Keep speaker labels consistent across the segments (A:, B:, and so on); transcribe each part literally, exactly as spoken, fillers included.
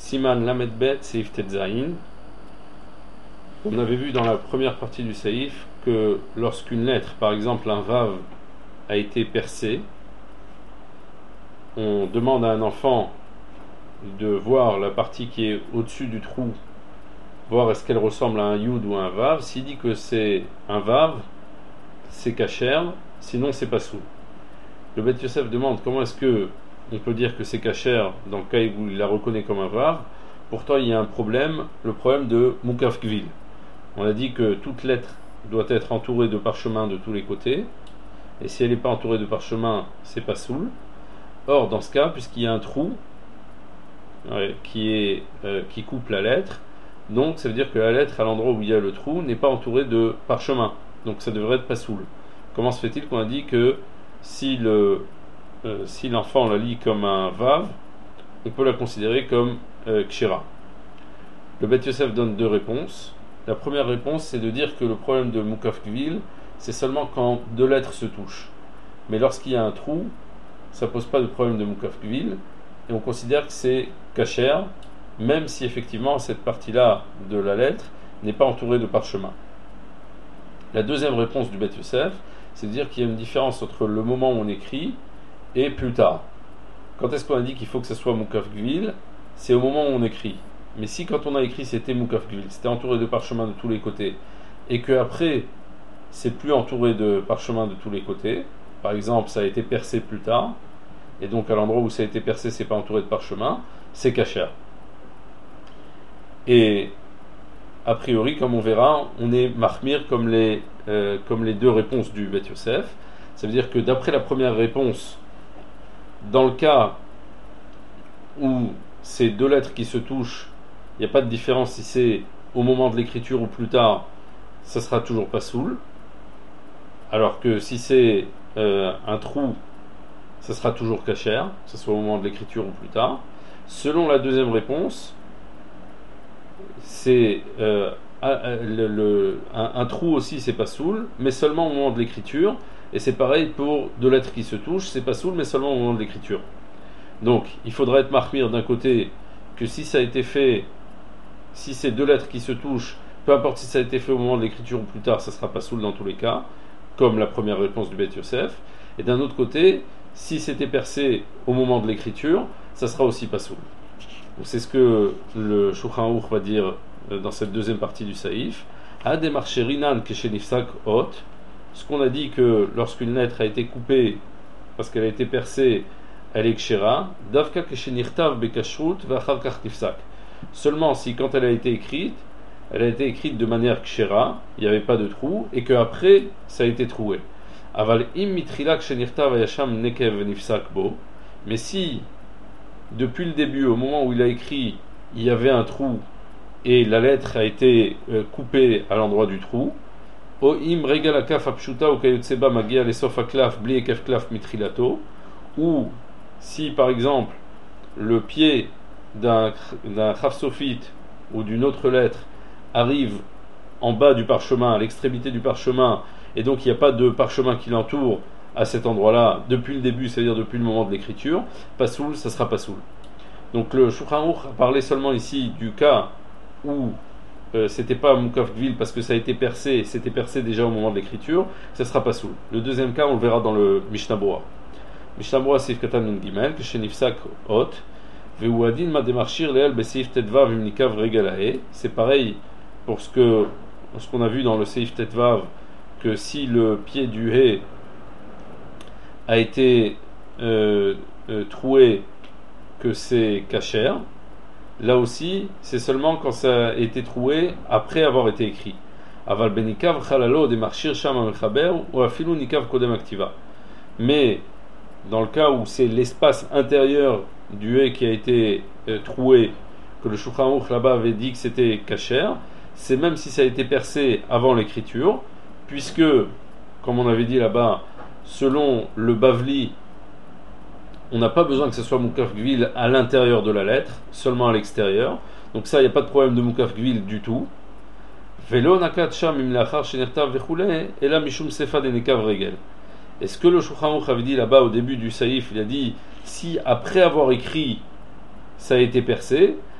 A: Siman Lamed Bet Seif Tetzain. On avait vu dans la première partie du Saïf que lorsqu'une lettre, par exemple un vav, a été percée, on demande à un enfant de voir la partie qui est au-dessus du trou, voir est-ce qu'elle ressemble à un yud ou à un vav. S'il dit que c'est un vav, c'est kasher, sinon c'est pas sous. Le Beth Yosef demande comment est-ce que on peut dire que c'est kasher dans le cas où il la reconnaît comme un vav. Pourtant il y a un problème, le problème de Mukaf Gvil. On a dit que toute lettre doit être entourée de parchemin de tous les côtés, et si elle n'est pas entourée de parchemin, c'est pas soul. Or dans ce cas, puisqu'il y a un trou ouais, qui, est, euh, qui coupe la lettre, donc ça veut dire que la lettre à l'endroit où il y a le trou n'est pas entourée de parchemin, donc ça devrait être pas soul. Comment se fait-il qu'on a dit que si, le, euh, si l'enfant la lit comme un vav, on peut la considérer comme euh, kshira? Le Beth Yosef donne deux réponses. La première réponse, c'est de dire que le problème de Mukaf Gvil, c'est seulement quand deux lettres se touchent. Mais lorsqu'il y a un trou, ça ne pose pas de problème de Mukaf Gvil, et on considère que c'est kasher, même si effectivement cette partie-là de la lettre n'est pas entourée de parchemin. La deuxième réponse du Beth Yosef, c'est de dire qu'il y a une différence entre le moment où on écrit et plus tard. Quand est-ce qu'on a dit qu'il faut que ce soit Mukaf Gvil? C'est au moment où on écrit. Mais si quand on a écrit c'était Mukaf Gvil, c'était entouré de parchemin de tous les côtés, et qu'après c'est plus entouré de parchemin de tous les côtés, par exemple ça a été percé plus tard, et donc à l'endroit où ça a été percé c'est pas entouré de parchemin, c'est kasher. Et a priori, comme on verra, on est mahmir comme les, euh, comme les deux réponses du Beth Yosef. Ça veut dire que d'après la première réponse, dans le cas où c'est deux lettres qui se touchent, il n'y a pas de différence si c'est au moment de l'écriture ou plus tard, ça sera toujours pas soul. Alors que si c'est euh, un trou, ça sera toujours kasher, que ce soit au moment de l'écriture ou plus tard. Selon la deuxième réponse, c'est euh, le, le, un, un trou aussi, c'est pas soul, mais seulement au moment de l'écriture. Et c'est pareil pour deux lettres qui se touchent, c'est pas soul, mais seulement au moment de l'écriture. Donc, il faudrait être mahmir d'un côté que si ça a été fait, si c'est deux lettres qui se touchent, peu importe si ça a été fait au moment de l'écriture ou plus tard, ça sera pas soul dans tous les cas, comme la première réponse du Beth Yosef. Et d'un autre côté, si c'était percé au moment de l'écriture, ça sera aussi pas soul. Donc c'est ce que le Shulchan Aruch va dire dans cette deuxième partie du Saïf. Ademar rinan keshenifsak hot. Ce qu'on a dit que lorsqu'une lettre a été coupée parce qu'elle a été percée, elle est kshera. Davka keshenirtav bekashrut v'achar kach tifsak. Seulement si quand elle a été écrite, elle a été écrite de manière kshera, il n'y avait pas de trou, et qu'après ça a été troué. Aval im mitrila keshenirtav ayasham nekev nifsak bo. Mais si depuis le début, au moment où il a écrit, il y avait un trou et la lettre a été euh, coupée à l'endroit du trou, o im regala kaf apshuta ou kayotseba magia lesof aklaf bli ekef klaf mitrilato, ou si par exemple le pied d'un d'un chaf sophite ou d'une autre lettre arrive en bas du parchemin, à l'extrémité du parchemin, et donc il n'y a pas de parchemin qui l'entoure à cet endroit-là, depuis le début, c'est-à-dire depuis le moment de l'écriture, pas soul, ça sera pas soul. Donc le Shulchan Aruch a parlé seulement ici du cas où euh, c'était pas Mukaf Gvil parce que ça a été percé, c'était percé déjà au moment de l'écriture, ça sera pas soul. Le deuxième cas, on le verra dans le Mishnah Berurah. Mishnah Berurah Seif Katan Nun Gimel, que Shenifsak Hot, Veuadin ma demarchir leel beseif tetvav imnikav regalae. C'est pareil pour ce que ce qu'on a vu dans le Seif Tetvav, que si le pied du hé a été euh, euh, troué, que c'est kasher. Là aussi, c'est seulement quand ça a été troué après avoir été écrit. Aval benikav chalalo de marchir sham amechaber ou afilu nikav kodem aktiva. Mais dans le cas où c'est l'espace intérieur du hé qui a été euh, troué, que le Shulchan Aruch là-bas avait dit que c'était kasher, c'est même si ça a été percé avant l'écriture, puisque, comme on avait dit là-bas, selon le Bavli, on n'a pas besoin que ce soit Mukaf Gvil à l'intérieur de la lettre, seulement à l'extérieur. Donc ça, il n'y a pas de problème de Mukaf Gvil du tout. Et ce que le Shulchan Aruch avait dit là-bas au début du Saïf, il a dit, si après avoir écrit, ça a été percé,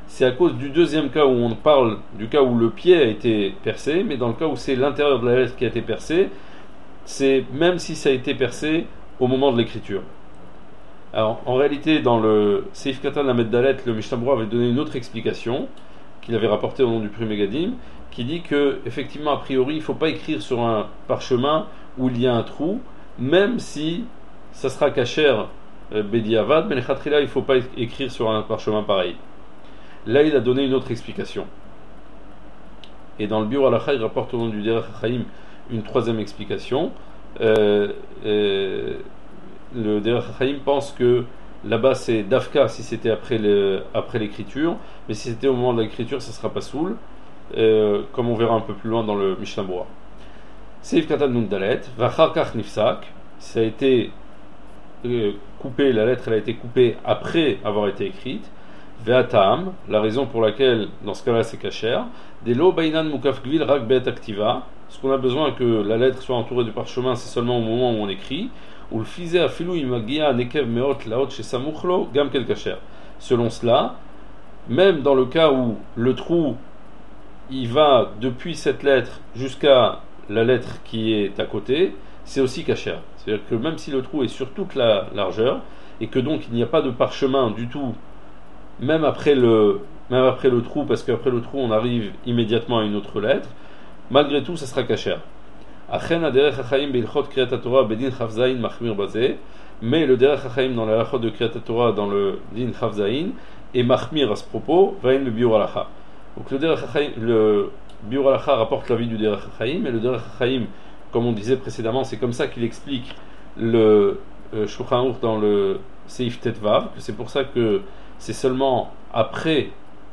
A: c'est à cause du deuxième cas où on parle du cas où le pied a été percé, mais dans le cas où c'est l'intérieur de la lettre qui a été percé, c'est même si ça a été percé au moment de l'écriture. Alors, en réalité, dans le Seif Katan Lamed Dalet, le Mishnah Berurah avait donné une autre explication qu'il avait rapportée au nom du Pri Megadim, qui dit que, effectivement, a priori, il ne faut pas écrire sur un parchemin où il y a un trou, même si ça sera kasher Bedi Avad, mais il ne faut pas écrire sur un parchemin pareil. Là, il a donné une autre explication. Et dans le Biur Halacha, il rapporte au nom du Derech HaChaim une troisième explication. Euh, euh, le Derech HaChaim pense que là-bas c'est Dafka si c'était après, le, après l'écriture, mais si c'était au moment de l'écriture, ça ne sera pas soul, euh, comme on verra un peu plus loin dans le Mishnah Berurah. Seif Katan Nun Dalet, Vacharkach Nifsak, ça a été euh, coupé, la lettre elle a été coupée après avoir été écrite. Ve'atam, la raison pour laquelle dans ce cas-là c'est kasher, Delo Bainan Mukaf Gvil Rak Bet Activa, ce qu'on a besoin que la lettre soit entourée du parchemin, c'est seulement au moment où on écrit. Ou le fizé afilou imagia nekev meot laot chez samuchlo gam kel kasher. Selon cela, même dans le cas où le trou il va depuis cette lettre jusqu'à la lettre qui est à côté, c'est aussi kasher. C'est-à-dire que même si le trou est sur toute la largeur et que donc il n'y a pas de parchemin du tout, même après le, même après le trou, parce qu'après le trou on arrive immédiatement à une autre lettre, malgré tout ça sera kasher. Achen Derech HaChaim beilchot Kriyat Torah bedin Chavzaïn machmir bazeh, mais le Derech HaChaim dans la halachot de Kriyat Torah dans le din Chavzaïn est machmir à ce propos, vaïn le Biur Halacha. Donc le Derech HaChaim, le Biur Halacha rapporte l'avis du Derech HaChaim, et le Derech HaChaim, comme on disait précédemment, c'est comme ça qu'il explique le euh, Shulchan Aruch dans le Seif Tetvav, que c'est pour ça que c'est seulement après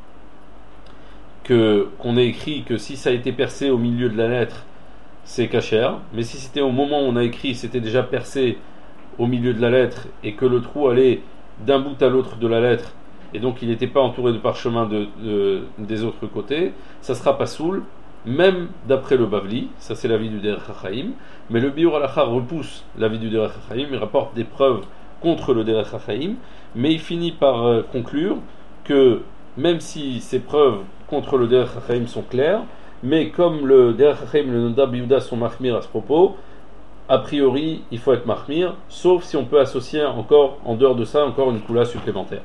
A: que qu'on ait écrit que si ça a été percé au milieu de la lettre, c'est kasher, mais si c'était au moment où on a écrit, c'était déjà percé au milieu de la lettre et que le trou allait d'un bout à l'autre de la lettre et donc il n'était pas entouré de parchemin de, de, des autres côtés, ça sera pas soul, même d'après le Bavli, ça c'est l'avis du Derech HaChaim, mais le Biur Halacha repousse l'avis du Derech HaChaim, il rapporte des preuves contre le Derech HaChaim, mais il finit par euh, conclure que même si ces preuves contre le Derech HaChaim sont claires, mais comme le Derech HaChaim et le Nodab Yehuda sont mahmir à ce propos, a priori il faut être mahmir, sauf si on peut associer encore, en dehors de ça, encore une coula supplémentaire.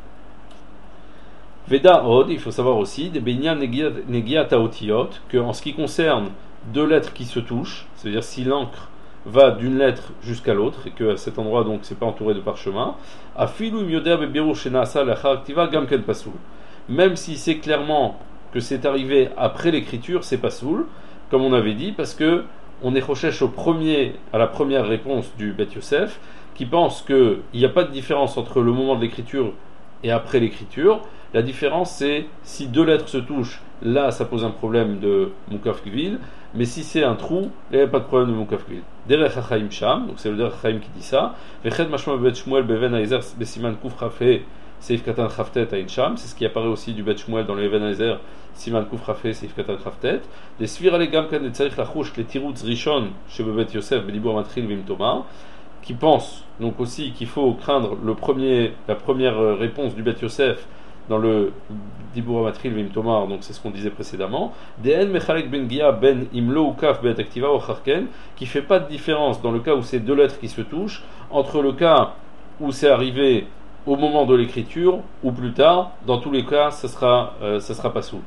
A: Veda Od, il faut savoir aussi, des Benya Negia Taotiyot, que en ce qui concerne deux lettres qui se touchent, c'est-à-dire si l'encre va d'une lettre jusqu'à l'autre, et qu'à cet endroit donc c'est pas entouré de parchemin, Afilu Myodea Bebiru Shenasa Lachar Aktiva Gamken Pasul. Même si c'est clairement que c'est arrivé après l'écriture, c'est pas soul, comme on avait dit, parce que on est recherche au premier, à la première réponse du Bet Yosef, qui pense qu'il n'y a pas de différence entre le moment de l'écriture et après l'écriture. La différence c'est si deux lettres se touchent, là ça pose un problème de Mukaf Gvil, mais si c'est un trou, il n'y a pas de problème de Mukaf Gvil. Derech HaChaim Sham, donc c'est le Derech HaChaim qui dit ça. Veched Mashma Bet Shmuel Beven Aizer Besiman Kuf Rafé Seif Katan Chavtet Ain Sham, c'est ce qui apparaît aussi du Bet Shmuel dans le Even Aizer Siman Kuf Rafé Seif Katan Chavtet. Les Svira le Gamkan et Tzarich Lachush les Tirutz Rishon chez Bet Yosef Belibur Matril Vim Tomar, qui pense donc aussi qu'il faut craindre le premier, la première réponse du Bet Yosef dans le Dibur Matril Vim Tomar, donc c'est ce qu'on disait précédemment, Dn Mechalek Ben Gia Ben Imlo Ukaf Bet Aktiva ou Charken, qui fait pas de différence dans le cas où c'est deux lettres qui se touchent, entre le cas où c'est arrivé au moment de l'écriture ou plus tard, dans tous les cas, ça sera, euh, ça sera pas soul.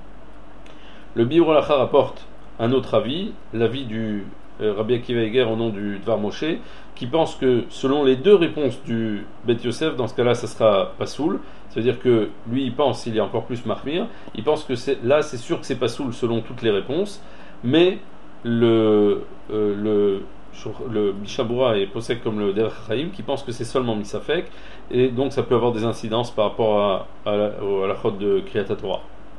A: Le Biur Halacha rapporte un autre avis, l'avis du euh, Rabbi Akiva Eger au nom du Dvar Moshe, qui pense que selon les deux réponses du Bet Yosef, dans ce cas-là, ça sera pas soul. C'est-à-dire que lui, il pense, il est encore plus marmir, il pense que c'est, là, c'est sûr que c'est pas soul selon toutes les réponses, mais le euh, le le Mishnah Berurah est possède comme le Derech HaChaim qui pense que c'est seulement Misafek, et donc ça peut avoir des incidences par rapport à, à, la, à la chod de Kriyat Torah.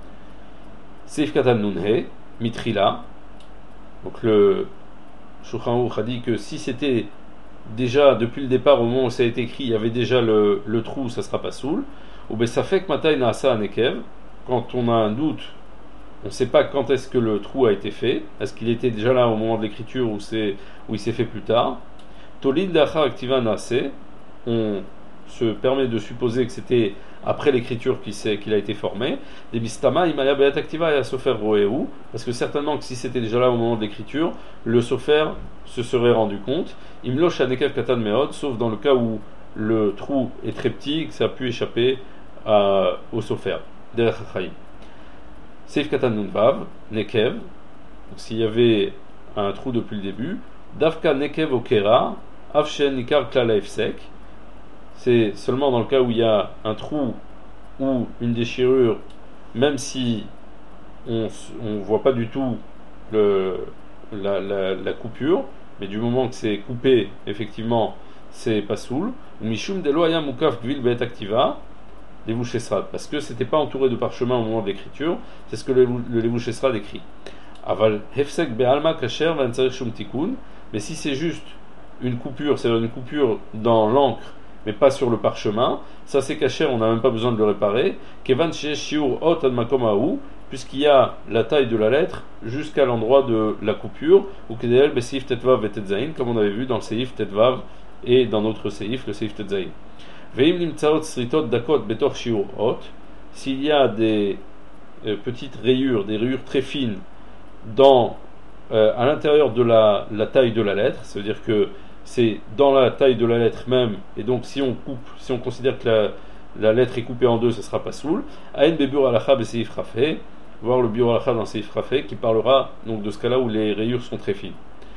A: Seif Katan Nunhe, Mitrila, donc le Shulchan Aruch a dit que si c'était déjà depuis le départ, au moment où ça a été écrit, il y avait déjà le, le trou, ça sera pas soul. Ou Besafek Matai Naasa Anekev, quand on a un doute, on ne sait pas quand est-ce que le trou a été fait. Est-ce qu'il était déjà là au moment de l'écriture ou, c'est, ou il s'est fait plus tard? Tolid Dachar Aktiva Naase, on se permet de supposer que c'était après l'écriture qu'il, qu'il a été formé. Des bistama, imaya be'et activa et à sofer roéou, parce que certainement que si c'était déjà là au moment de l'écriture, le sofer se serait rendu compte. Imlo shanekev katan meod, sauf dans le cas où le trou est très petit, que ça a pu échapper à, au sofer. Derech hachaim. Seif katan nunvav, nekev, donc s'il y avait un trou depuis le début, davka nekev okera, avshen nikar klala efsek, c'est seulement dans le cas où il y a un trou ou une déchirure, même si on ne voit pas du tout le, la, la, la coupure, mais du moment que c'est coupé, effectivement, c'est pas soul. Mishum deloya mukaf gvil be'et activa, Levushesrad, parce que c'était pas entouré de parchemin au moment de l'écriture, c'est ce que le, le Levushesrad écrit. Aval hefsek be'alma kasher v'antzarich shum tikun, mais si c'est juste une coupure, c'est-à-dire une coupure dans l'encre, mais pas sur le parchemin, ça c'est kasher, on n'a même pas besoin de le réparer. Kevan she'esh shiur ot ad makom ha'u, puisqu'il y a la taille de la lettre jusqu'à l'endroit de la coupure, ou kedel be'seif tetvav vetetzain, comme on avait vu dans le seif tetvav et dans notre seif, le seif tetzain. Veim nimtsaot sritot dakot betor shiur ot, s'il y a des euh, petites rayures, des rayures très fines dans euh, à l'intérieur de la, la taille de la lettre, ça veut dire que c'est dans la taille de la lettre même, et donc si on coupe, si on considère que la, la lettre est coupée en deux, ce ne sera pas soul. Aïn bebur alacha beseif rafé, voir le bur alacha dans seif rafé, qui parlera donc de ce cas-là où les rayures sont très fines.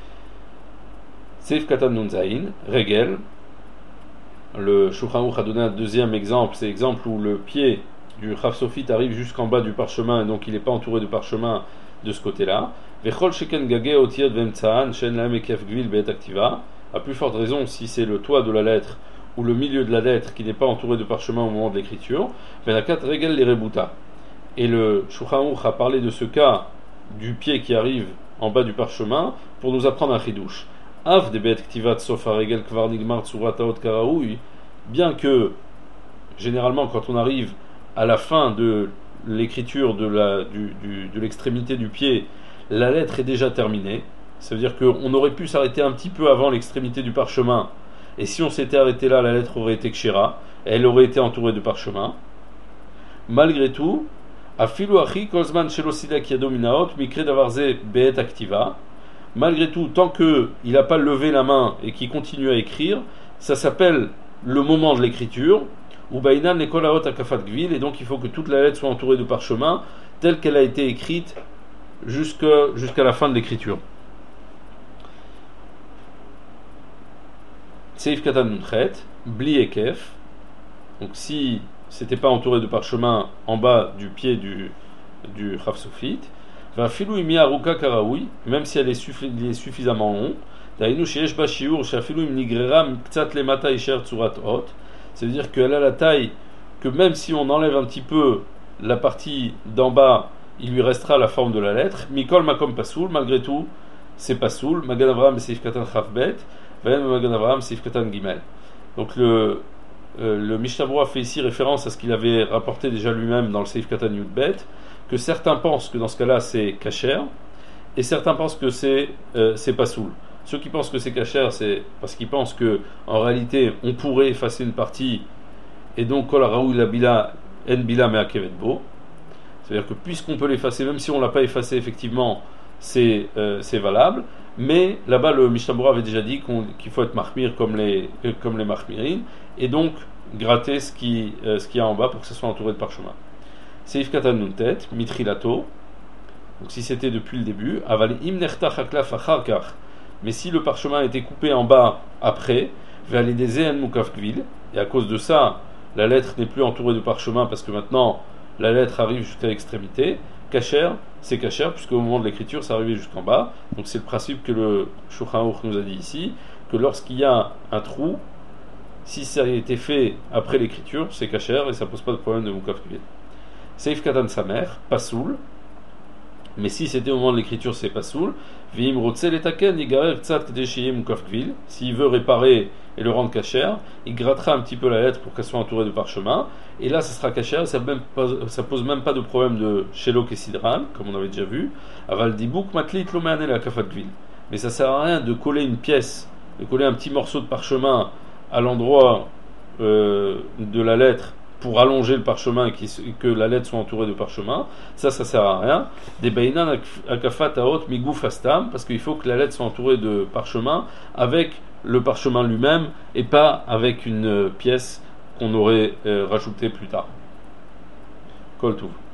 A: Seif katan nunzaïn, regel. Le Shulchan Aruch a donné un deuxième exemple, c'est l'exemple où le pied du Chav Sofit arrive jusqu'en bas du parchemin, et donc il n'est pas entouré de parchemin de ce côté-là. Vechol sheken gage otiot vemtsaan shen laem ekef gvil be'et activa. À plus forte raison si c'est le toit de la lettre ou le milieu de la lettre qui n'est pas entouré de parchemin au moment de l'écriture. Venakat regel les rebuta. Et le Shulchan Aruch a parlé de ce cas du pied qui arrive en bas du parchemin pour nous apprendre un chidouche. Av de be'et ktivat sof regel kvar nigmar tsurataot karaoui, bien que généralement quand on arrive à la fin de l'écriture de, la, du, du, de l'extrémité du pied, la lettre est déjà terminée. Ça veut dire qu'on aurait pu s'arrêter un petit peu avant l'extrémité du parchemin, et si on s'était arrêté là, la lettre aurait été kshira, elle aurait été entourée de parchemin. Malgré tout, afilu achi kozman shelosida kiadominaot mikre davarze be'et activa. Malgré tout, tant qu'il n'a pas levé la main et qu'il continue à écrire, ça s'appelle le moment de l'écriture, ou bainan nekolaot akafat gvil, et donc il faut que toute la lettre soit entourée de parchemin, telle qu'elle a été écrite jusqu'à, jusqu'à la fin de l'écriture. Seif katan nunchet, bli ekef, donc si c'était pas entouré de parchemin en bas du pied du, du Chav Sofit, va filou imi aruka karaoui, même si elle est, suffi, elle est suffisamment long, dainu sheyesh ba shiur shafilu im nigrera ktsat lemata isher tsurat ot, c'est-à-dire qu'elle a la taille que même si on enlève un petit peu la partie d'en bas, il lui restera la forme de la lettre. Mikol makom pasoul, malgré tout, c'est pasoul. Magan Avraham seif katan chafbet, vayen magan Avraham seif katan gimel. Donc le euh, le Mishnah Berurah fait ici référence à ce qu'il avait rapporté déjà lui-même dans le seif katan yudbet, que certains pensent que dans ce cas-là c'est kasher, et certains pensent que c'est euh, c'est pasoul. Ceux qui pensent que c'est kasher, c'est parce qu'ils pensent que en réalité on pourrait effacer une partie, et donc kol raoui la bila en bila mea kevetbo. C'est-à-dire que puisqu'on peut l'effacer, même si on ne l'a pas effacé effectivement, c'est, euh, c'est valable. Mais là-bas, le Mishnah Berurah avait déjà dit qu'on, qu'il faut être mahmir comme les, euh, comme les mahmirin, et donc gratter ce, qui, euh, ce qu'il y a en bas pour que ce soit entouré de parchemin. Seif katan nuntet, mitrilato. Donc si c'était depuis le début, aval imnerta chaklaf acharkar. Mais si le parchemin a été coupé en bas après, valideze en mukaf gvil, et à cause de ça, la lettre n'est plus entourée de parchemin parce que maintenant la lettre arrive jusqu'à l'extrémité, kasher, c'est kasher, puisqu'au moment de l'écriture, ça arrivait jusqu'en bas. Donc c'est le principe que le Shulchan Aruch nous a dit ici, que lorsqu'il y a un trou, si ça a été fait après l'écriture, c'est kasher, et ça pose pas de problème de mukaf gvil. Seif katan samer, pasoul, mais si c'était au moment de l'écriture, c'est pasoul. Vim rotzel etaken yigarer ktsat kdeshiyeh mukaf gvil. S'il veut réparer et le rendre kasher, il grattera un petit peu la lettre pour qu'elle soit entourée de parchemin, et là ça sera kasher, ça, même pas, ça pose même pas de problème de shelo kesidran, comme on avait déjà vu. Aval dibouk matlit lo me'anel la kafat gvil. Mais ça sert à rien de coller une pièce, de coller un petit morceau de parchemin à l'endroit euh, de la lettre pour allonger le parchemin et que la lettre soit entourée de parchemin, ça, ça sert à rien. Des bainan akafat aot migouf astam, parce qu'il faut que la lettre soit entourée de parchemin avec le parchemin lui-même et pas avec une pièce qu'on aurait euh, rajoutée plus tard. Kol Tov.